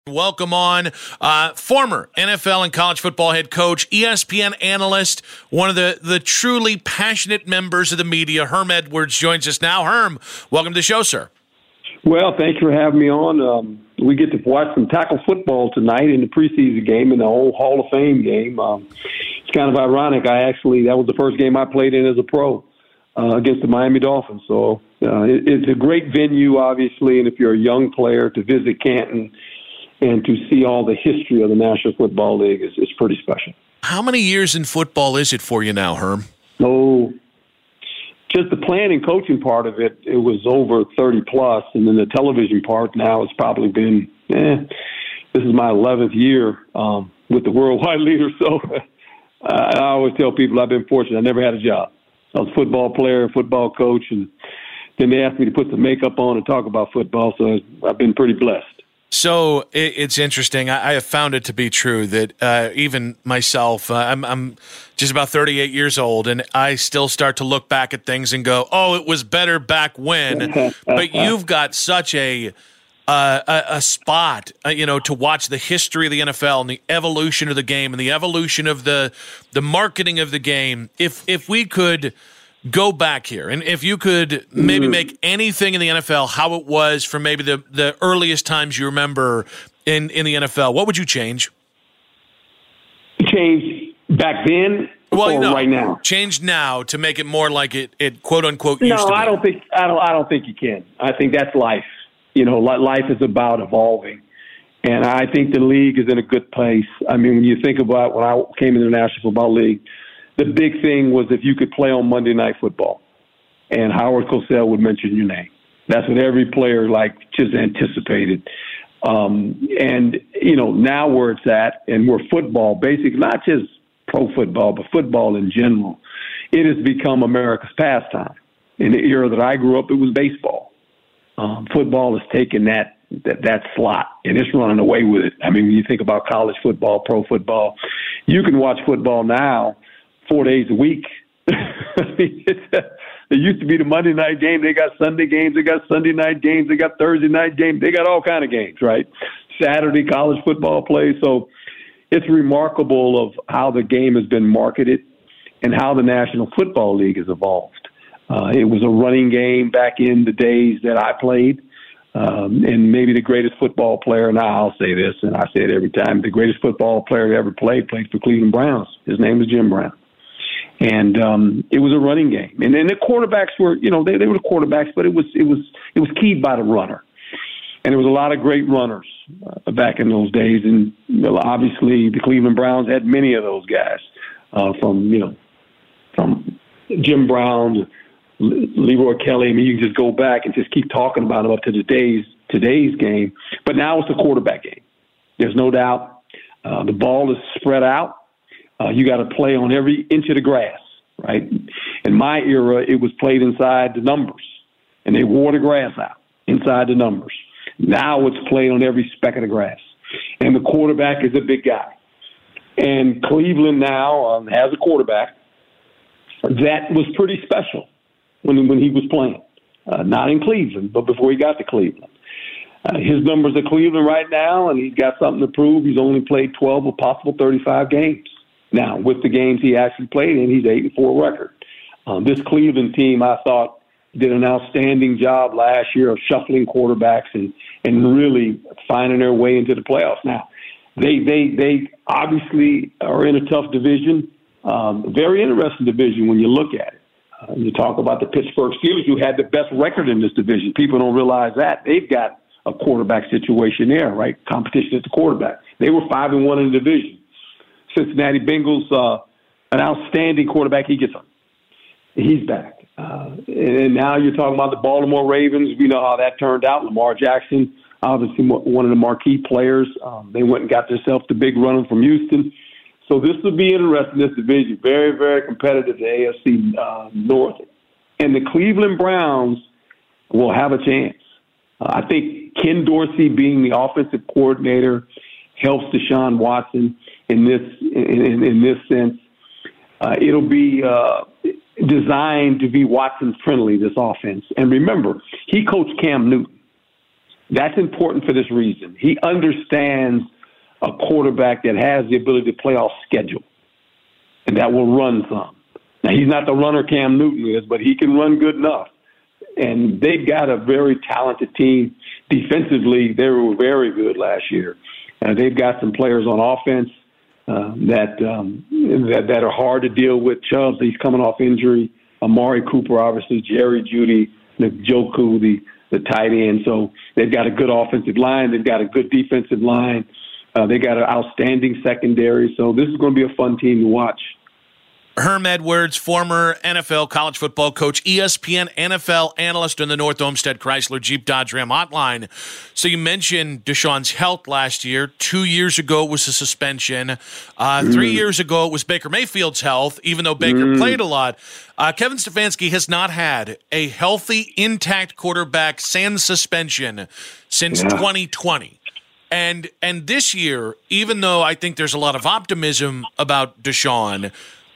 Welcome on former NFL and college football head coach, ESPN analyst, one of the truly passionate members of the media, Herm Edwards, joins us now. Herm, welcome to the show, sir. Well, thanks for having me on. We get to watch some tackle football tonight in the preseason game and the whole Hall of Fame game. It's kind of ironic. That was the first game I played in as a pro against the Miami Dolphins. So it's a great venue, obviously, and if you're a young player to visit Canton and to see all the history of the National Football League is pretty special. How many years in football is it for you now, Herm? Oh, just the playing and coaching part of it, it was over 30 plus. And then the television part now it's probably been, this is my 11th year with the Worldwide Leader. So I always tell people I've been fortunate. I never had a job. I was a football player, football coach, and then they asked me to put some makeup on and talk about football. So I've been pretty blessed. So it's interesting. I have found it to be true that even myself, I'm just about 38 years old, and I still start to look back at things and go, "Oh, it was better back when." But you've got such a spot, to watch the history of the NFL and the evolution of the game and the evolution of the marketing of the game. If we could go back here, and if you could maybe make anything in the NFL how it was from maybe the earliest times you remember in the NFL, what would you change? Change back then right now? Change now to make it more like it quote unquote used to be. No, I don't think you can. I think that's life. Life is about evolving. And I think the league is in a good place. I mean, when you think about when I came into the National Football League, the big thing was if you could play on Monday Night Football, and Howard Cosell would mention your name. That's what every player just anticipated. Now where it's at, and where football, basically not just pro football, but football in general, it has become America's pastime. In the era that I grew up, it was baseball. Football has taken that slot, and it's running away with it. I mean, when you think about college football, pro football, you can watch football now 4 days a week. It used to be the Monday night game. They got Sunday games. They got Sunday night games. They got Thursday night games. They got all kind of games, right? Saturday college football play. So it's remarkable of how the game has been marketed and how the National Football League has evolved. It was a running game back in the days that I played. And maybe the greatest football player, now I'll say this, and I say it every time, the greatest football player to ever played for Cleveland Browns. His name was Jim Brown. And it was a running game. And then the quarterbacks were, they were the quarterbacks, but it was keyed by the runner. And there was a lot of great runners back in those days. And obviously the Cleveland Browns had many of those guys from Jim Brown to Leroy Kelly. I mean, you can just go back and just keep talking about them up to today's game. But now it's the quarterback game. There's no doubt. The ball is spread out. You got to play on every inch of the grass, right? In my era, it was played inside the numbers, and they wore the grass out inside the numbers. Now it's played on every speck of the grass, and the quarterback is a big guy. And Cleveland now has a quarterback that was pretty special when he was playing, not in Cleveland, but before he got to Cleveland. His numbers at Cleveland right now, and he's got something to prove. He's only played 12 of possible 35 games. Now, with the games he actually played in, he's 8-4 record. This Cleveland team, I thought, did an outstanding job last year of shuffling quarterbacks and really finding their way into the playoffs. Now, they obviously are in a tough division, very interesting division when you look at it. You talk about the Pittsburgh Steelers, who had the best record in this division. People don't realize that. They've got a quarterback situation there, right? Competition at the quarterback. They were 5-1 in the division. Cincinnati Bengals, an outstanding quarterback. He's back. And now you're talking about the Baltimore Ravens. We know how that turned out. Lamar Jackson, obviously one of the marquee players. They went and got themselves the big runner from Houston. So this will be interesting, this division. Very, very competitive, the AFC North. And the Cleveland Browns will have a chance. I think Ken Dorsey being the offensive coordinator helps Deshaun Watson in this sense. It'll be designed to be Watson friendly, this offense. And remember, he coached Cam Newton. That's important for this reason. He understands a quarterback that has the ability to play off schedule and that will run some. Now, he's not the runner Cam Newton is, but he can run good enough. And they've got a very talented team. Defensively, they were very good last year. They've got some players on offense that are hard to deal with. Chubbs, he's coming off injury. Amari Cooper, obviously. Jerry Jeudy, Njoku, the tight end. So they've got a good offensive line. They've got a good defensive line. They got an outstanding secondary. So this is going to be a fun team to watch. Herm Edwards, former NFL college football coach, ESPN NFL analyst in the North Olmsted Chrysler Jeep Dodge Ram hotline. So you mentioned Deshaun's health last year. 2 years ago it was a suspension. 3 years ago it was Baker Mayfield's health, even though Baker played a lot. Kevin Stefanski has not had a healthy, intact quarterback sans suspension since 2020. And this year, even though I think there's a lot of optimism about Deshaun,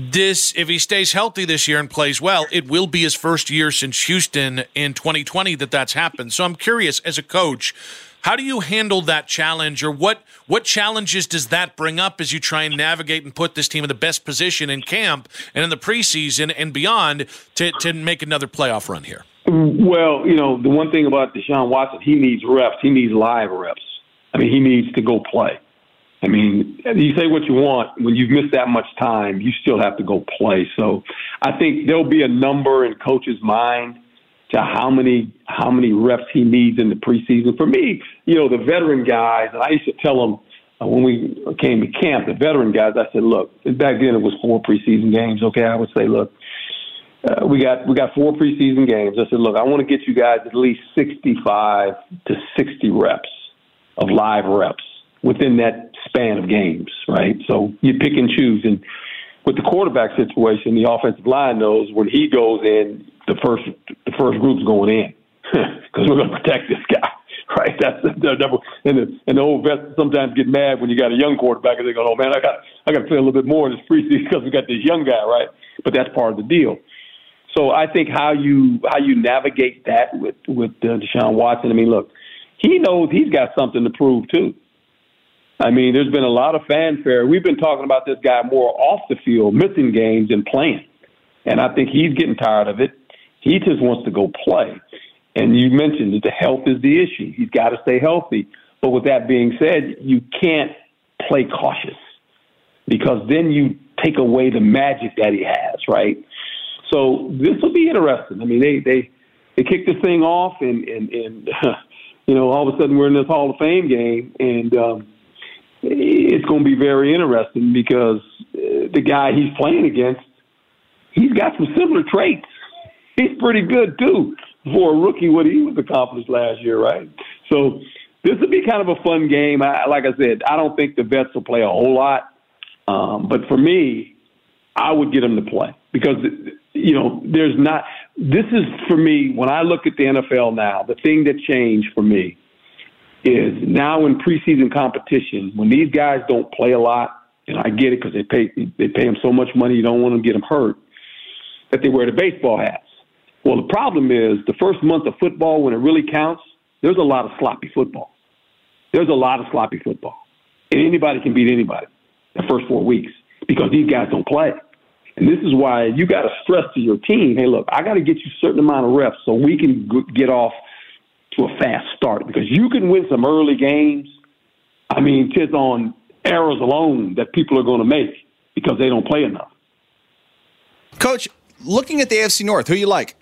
if he stays healthy this year and plays well, it will be his first year since Houston in 2020 that's happened. So I'm curious, as a coach, how do you handle that challenge, or what challenges does that bring up as you try and navigate and put this team in the best position in camp and in the preseason and beyond to make another playoff run here? Well, the one thing about Deshaun Watson, he needs reps. He needs live reps. I mean, he needs to go play. I mean, you say what you want. When you've missed that much time, you still have to go play. So I think there'll be a number in coach's mind to how many reps he needs in the preseason. For me, the veteran guys, and I used to tell them when we came to camp, the veteran guys, I said, look, back then it was 4 preseason games. Okay, I would say, look, we got 4 preseason games. I said, look, I want to get you guys at least 65 to 60 reps of live reps within that span of games, right? So you pick and choose. And with the quarterback situation, the offensive line knows when he goes in, the first group's going in because we're going to protect this guy, right? That's the number. And the old vets sometimes get mad when you got a young quarterback and they go, "Oh man, I got to play a little bit more in this preseason because we got this young guy," right? But that's part of the deal. So I think how you navigate that with Deshaun Watson. I mean, look, he knows he's got something to prove too. I mean, there's been a lot of fanfare. We've been talking about this guy more off the field, missing games and playing. And I think he's getting tired of it. He just wants to go play. And you mentioned that the health is the issue. He's got to stay healthy. But with that being said, you can't play cautious because then you take away the magic that he has, right? So this will be interesting. I mean, they kicked this thing off and all of a sudden we're in this Hall of Fame game, and it's going to be very interesting because the guy he's playing against, he's got some similar traits. He's pretty good, too, for a rookie, what he was accomplished last year, right? So this will be kind of a fun game. Like I said, I don't think the vets will play a whole lot. But for me, I would get them to play because, there's not – this is, for me, when I look at the NFL now, the thing that changed for me is now in preseason competition, when these guys don't play a lot, and I get it because they pay them so much money, you don't want to get them hurt, that they wear the baseball hats. Well, the problem is the first month of football, when it really counts, there's a lot of sloppy football. There's a lot of sloppy football. And anybody can beat anybody the first 4 weeks because these guys don't play. And this is why you got to stress to your team, hey, look, I got to get you a certain amount of reps so we can get off to a fast start because you can win some early games. I mean, just on errors alone that people are going to make because they don't play enough. Coach, looking at the AFC North, who you like?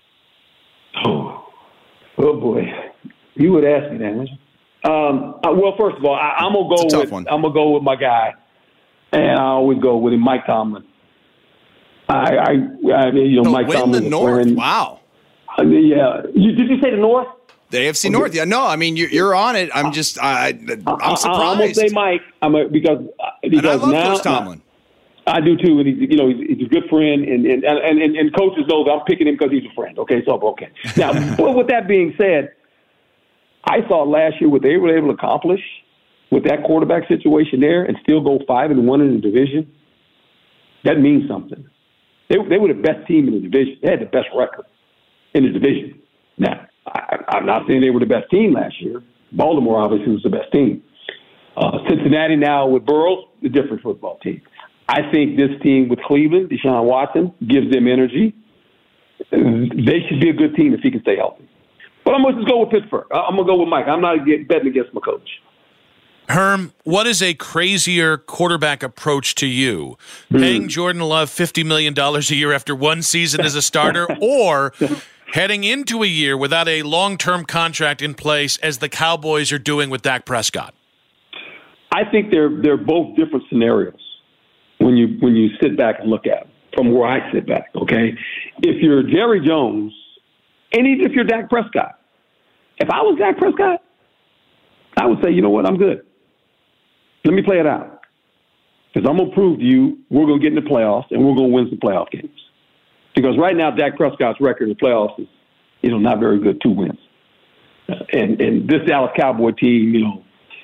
Oh boy, you would ask me that, wouldn't you? Well, first of all, I'm gonna go with my guy, and I always go with him, Mike Tomlin. Mike Tomlin. Win the North. Wow. Did you say the North? The AFC North. Yeah, no. I mean, you're on it. I'm just, I'm surprised. I'm gonna say Mike. Because and I love now, Coach Tomlin. I do too, and he's a good friend, and coaches know that I'm picking him because he's a friend. Okay, so okay. Now, but with that being said, I thought last year what they were able to accomplish with that quarterback situation there, and still go 5-1 in the division. That means something. They were the best team in the division. They had the best record in the division. Now, I'm not saying they were the best team last year. Baltimore obviously was the best team. Cincinnati now with Burrows, a different football team. I think this team with Cleveland, Deshaun Watson, gives them energy. They should be a good team if he can stay healthy. But I'm going to just go with Pittsburgh. I'm going to go with Mike. I'm not betting against my coach. Herm, what is a crazier quarterback approach to you? Paying Jordan Love $50 million a year after one season as a starter, or heading into a year without a long-term contract in place as the Cowboys are doing with Dak Prescott? I think they're both different scenarios when you sit back and look at them from where I sit back, okay? If you're Jerry Jones, and even if you're Dak Prescott, if I was Dak Prescott, I would say, you know what, I'm good. Let me play it out. Because I'm going to prove to you we're going to get in the playoffs and we're going to win some playoff games. Because right now, Dak Prescott's record in the playoffs is, not very good, 2 wins. And this Dallas Cowboy team,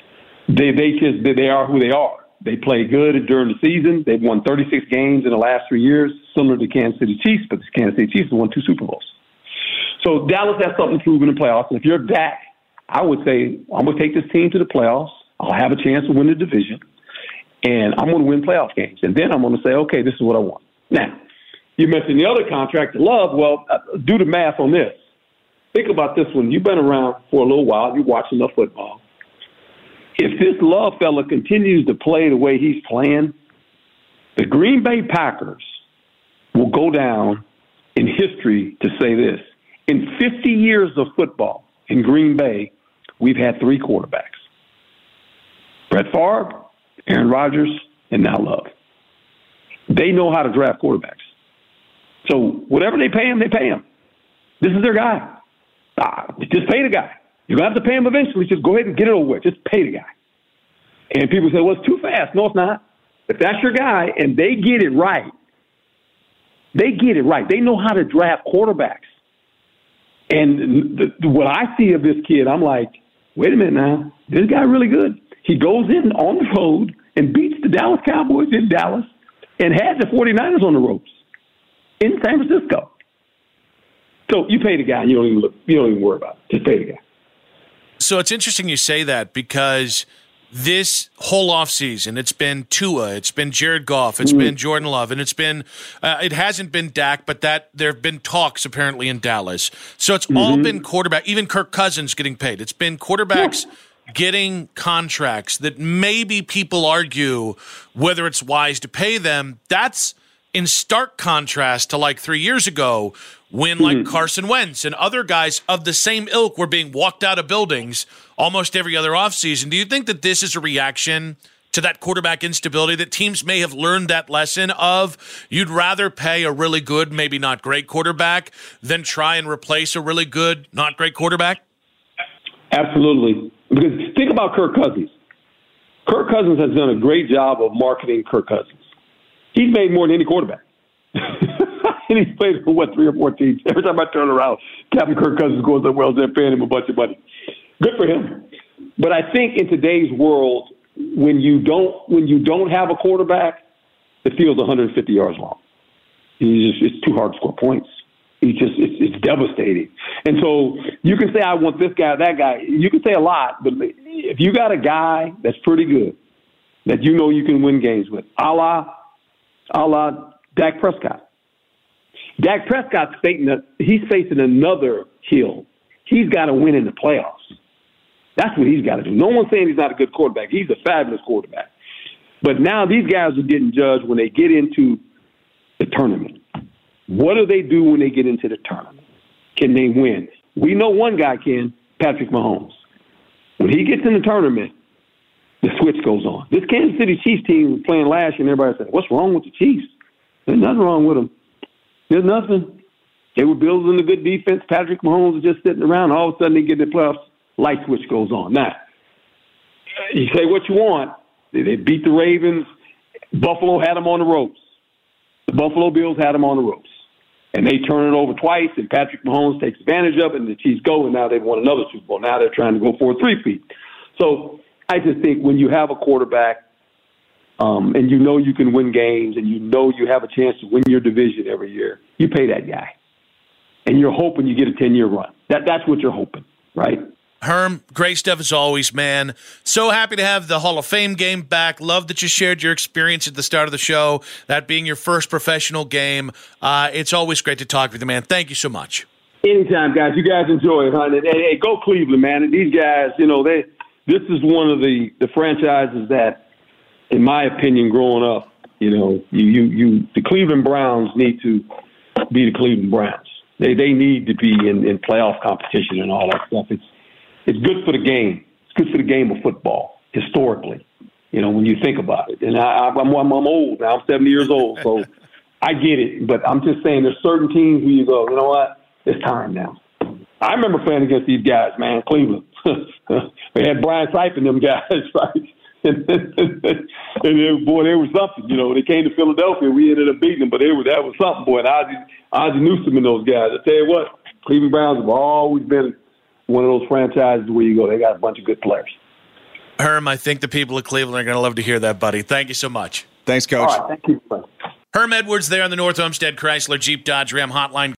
they are who they are. They play good during the season. They've won 36 games in the last 3 years, similar to Kansas City Chiefs, but the Kansas City Chiefs have won 2 Super Bowls. So Dallas has something to prove in the playoffs. And if you're Dak, I would say, I'm going to take this team to the playoffs. I'll have a chance to win the division, and I'm going to win playoff games. And then I'm going to say, okay, this is what I want. Now, you mentioned the other contract, Love. Well, do the math on this. Think about this one. You've been around for a little while. You watch enough football. If this Love fella continues to play the way he's playing, the Green Bay Packers will go down in history to say this. In 50 years of football in Green Bay, we've had 3 quarterbacks. Brett Favre, Aaron Rodgers, and now Love. They know how to draft quarterbacks. So whatever they pay him, they pay him. This is their guy. Just pay the guy. You're going to have to pay him eventually. Just go ahead and get it over with. Just pay the guy. And people say, well, it's too fast. No, it's not. If that's your guy and they get it right, they know how to draft quarterbacks. And what I see of this kid, I'm like, wait a minute now. This guy really good. He goes in on the road and beats the Dallas Cowboys in Dallas and had the 49ers on the ropes in San Francisco. So you pay the guy, you don't even worry about it. Just pay the guy. So it's interesting you say that because this whole offseason, it's been Tua, it's been Jared Goff, it's been Jordan Love, and it's been it hasn't been Dak, but that there have been talks apparently in Dallas. So it's all been quarterback, even Kirk Cousins getting paid. It's been quarterbacks getting contracts that maybe people argue whether it's wise to pay them. That's in stark contrast to like 3 years ago when like Carson Wentz and other guys of the same ilk were being walked out of buildings almost every other offseason. Do you think that this is a reaction to that quarterback instability, that teams may have learned that lesson of you'd rather pay a really good, maybe not great quarterback than try and replace a really good, not great quarterback? Absolutely. Because think about Kirk Cousins. Kirk Cousins has done a great job of marketing Kirk Cousins. He's made more than any quarterback. And he's played for, 3 or 4 teams. Every time I turn around, Captain Kirk Cousins goes up, well, they're paying him a bunch of money. Good for him. But I think in today's world, when you don't have a quarterback, the field's 150 yards long. It's too hard to score points. It's devastating. And so you can say, I want this guy, that guy. You can say a lot, but if you got a guy that's pretty good, that you know you can win games with, a la Dak Prescott. Dak Prescott's facing another hill. He's got to win in the playoffs. That's what he's got to do. No one's saying he's not a good quarterback. He's a fabulous quarterback. But now these guys are getting judged when they get into the tournament. What do they do when they get into the tournament? Can they win? We know one guy can, Patrick Mahomes. When he gets in the tournament, the switch goes on. This Kansas City Chiefs team was playing last year, and everybody said, what's wrong with the Chiefs? There's nothing wrong with them. There's nothing. They were building a good defense. Patrick Mahomes was just sitting around. All of a sudden, they get in the playoffs. Light switch goes on. Now, you say what you want. They beat the Ravens. Buffalo had them on the ropes. The Buffalo Bills had them on the ropes. And they turn it over twice, and Patrick Mahomes takes advantage of it, and the Chiefs go, and now they've won another Super Bowl. Now they're trying to go for a three-peat. So I just think when you have a quarterback and you know you can win games and you know you have a chance to win your division every year, you pay that guy. And you're hoping you get a 10-year run. That's what you're hoping, right? Herm, great stuff as always, man. So happy to have the Hall of Fame game back. Love that you shared your experience at the start of the show, that being your first professional game. It's always great to talk with you, man. Thank you so much. Anytime, guys. You guys enjoy it, huh? And hey, go Cleveland, man. And these guys, this is one of the franchises that, in my opinion, growing up, the Cleveland Browns need to be the Cleveland Browns. They need to be in playoff competition and all that stuff. It's good for the game. It's good for the game of football, historically, when you think about it. And I'm old now. I'm 70 years old, so I get it. But I'm just saying there's certain teams where you go, you know what? It's time now. I remember playing against these guys, man, Cleveland. We had Brian Sipe and them guys, right? And then, boy, there was something. They came to Philadelphia. We ended up beating them, but that was something, boy. And Ozzie Newsome and those guys. I tell you what, Cleveland Browns have always been one of those franchises where you go, they got a bunch of good players. Herm, I think the people of Cleveland are going to love to hear that, buddy. Thank you so much. Thanks, Coach. All right, thank you. Herm Edwards there on the North Olmsted Chrysler Jeep Dodge Ram Hotline.